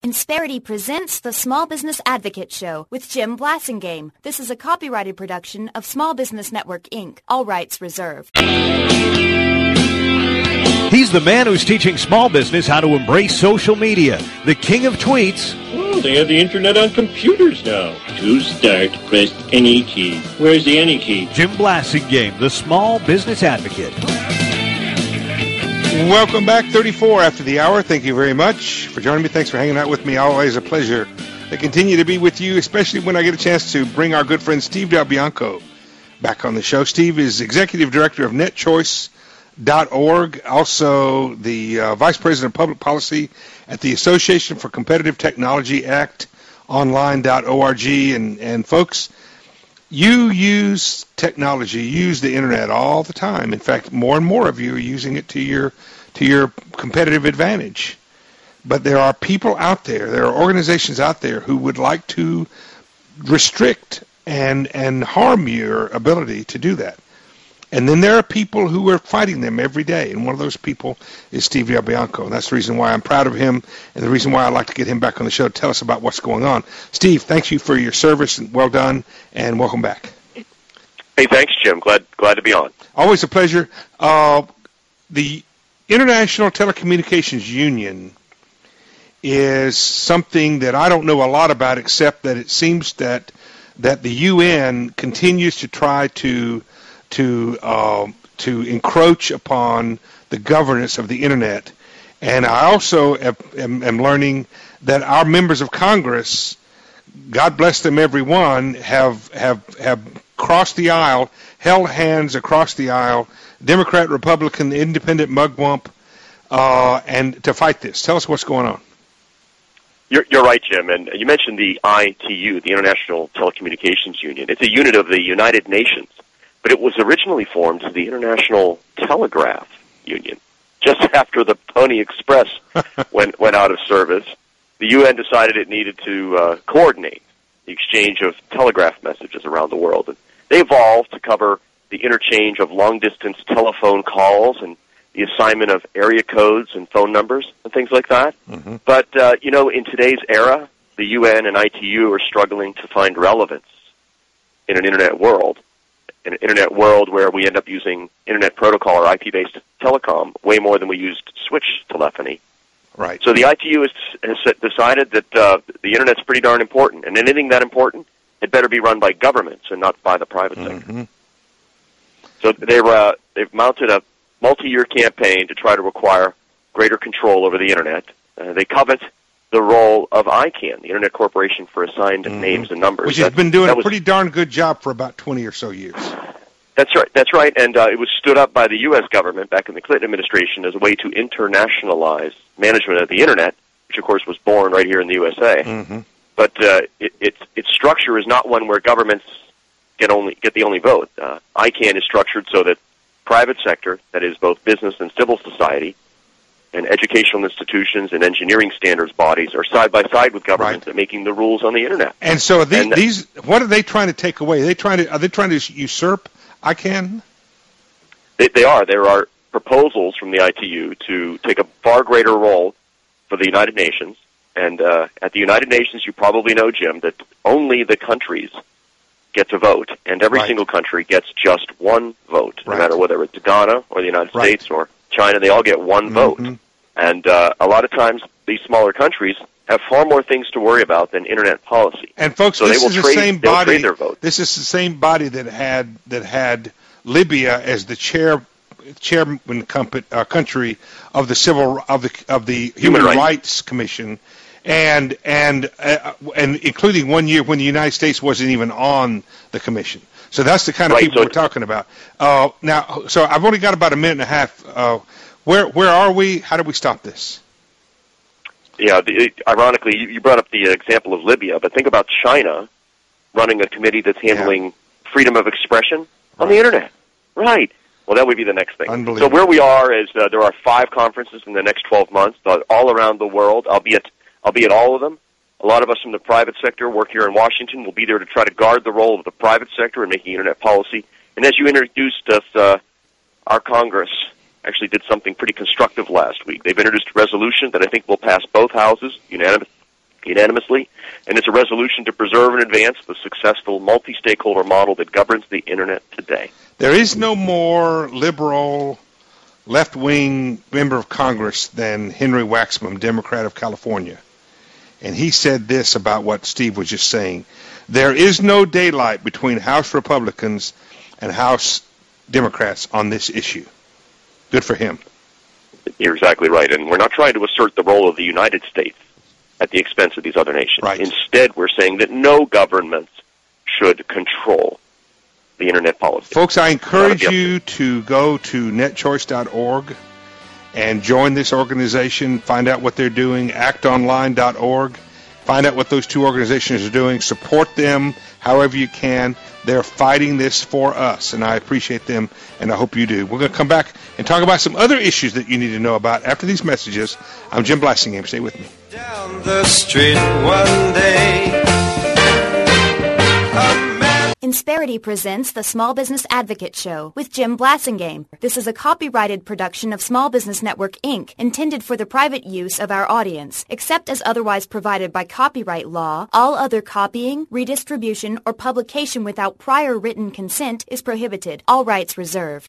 Insperity presents the Small Business Advocate Show with Jim Blasingame. This is a copyrighted production of Small Business Network, Inc., all rights reserved. He's the man who's teaching small business how to embrace social media, the king of tweets. Oh, they have the internet on computers now. To start, press any key. Where's the any key? Jim Blasingame, the Small Business Advocate. Welcome back, 34 after the hour. Thank you very much for joining me. Thanks for hanging out with me. Always a pleasure to continue to be with you, especially when I get a chance to bring our good friend Steve Del Bianco back on the show. Steve is Executive Director of NetChoice.org, also the Vice President of Public Policy at the Association for Competitive Technology Act, online.org. And folks, you use technology, you use the internet all the time. In fact, more and more of you are using it to your competitive advantage. But there are people out there are organizations out there who would like to restrict and harm your ability to do that. And then there are people who are fighting them every day, and one of those people is Steve Del Bianco. And that's the reason why I'm proud of him, and the reason why I'd like to get him back on the show to tell us about what's going on. Steve, thank you for your service, and well done, and welcome back. Hey, thanks, Jim. Glad to be on. Always a pleasure. The International Telecommunications Union is something that I don't know a lot about, except that it seems that the UN continues to try to encroach upon the governance of the internet. And I also am learning that our members of Congress, God bless them every one, have crossed the aisle, held hands across the aisle, Democrat, Republican, independent mugwump, and to fight this. Tell us what's going on. You're right, Jim, and you mentioned the ITU, the International Telecommunications Union. It's a unit of the United Nations. But it was originally formed as the International Telegraph Union. Just after the Pony Express went out of service, the UN decided it needed to coordinate the exchange of telegraph messages around the world. And they evolved to cover the interchange of long-distance telephone calls and the assignment of area codes and phone numbers and things like that. Mm-hmm. But, in today's era, the UN and ITU are struggling to find relevance in an Internet world. In an Internet world where we end up using Internet protocol or IP-based telecom way more than we used switch telephony. Right. So the ITU has decided that the Internet's pretty darn important, and anything that important, it better be run by governments and not by the private sector. So they've mounted a multi-year campaign to try to require greater control over the Internet. They covet the role of ICANN, the Internet Corporation for Assigned Names and Numbers. Which has been doing a pretty darn good job for about 20 or so years. That's right, and it was stood up by the U.S. government back in the Clinton administration as a way to internationalize management of the Internet, which, of course, was born right here in the USA. Mm-hmm. But its structure is not one where governments get the only vote. ICANN is structured so that private sector, that is both business and civil society, and educational institutions and engineering standards bodies are side by side with governments at making the rules on the Internet. And so these, what are they trying to take away? Are they trying to usurp ICANN? They are. There are proposals from the ITU to take a far greater role for the United Nations. And at the United Nations, you probably know, Jim, that only the countries get to vote, and every single country gets just one vote, no matter whether it's Ghana or the United States or China. They all get one vote. And a lot of times, these smaller countries have far more things to worry about than Internet policy. And folks, so this is the same body. Trade their vote. This is the same body that had Libya as the chairman country of the Human Rights Commission, and including one year when the United States wasn't even on the commission. So that's the kind of people we're talking about. Now, so I've only got about a minute and a half. Where are we? How do we stop this? Yeah, ironically, you brought up the example of Libya, but think about China running a committee that's handling freedom of expression on the Internet. Right. Well, that would be the next thing. Unbelievable. So where we are is there are 5 conferences in the next 12 months, all around the world. I'll be at all of them. A lot of us from the private sector work here in Washington. We'll be there to try to guard the role of the private sector in making Internet policy. And as you introduced us, our Congress actually did something pretty constructive last week. They've introduced a resolution that I think will pass both houses unanimously, and it's a resolution to preserve and advance the successful multi-stakeholder model that governs the Internet today. There is no more liberal, left-wing member of Congress than Henry Waxman, Democrat of California. And he said this about what Steve was just saying. There is no daylight between House Republicans and House Democrats on this issue. Good for him. You're exactly right. And we're not trying to assert the role of the United States at the expense of these other nations. Right. Instead, we're saying that no governments should control the Internet policy. Folks, I encourage you to go to netchoice.org and join this organization. Find out what they're doing. actonline.org. Find out what those two organizations are doing. Support them however you can. They're fighting this for us, and I appreciate them, and I hope you do. We're going to come back and talk about some other issues that you need to know about after these messages. I'm Jim Blasingame. Stay with me. Down the street one day. Insperity presents the Small Business Advocate Show with Jim Blasingame. This is a copyrighted production of Small Business Network, Inc., intended for the private use of our audience. Except as otherwise provided by copyright law, all other copying, redistribution, or publication without prior written consent is prohibited. All rights reserved.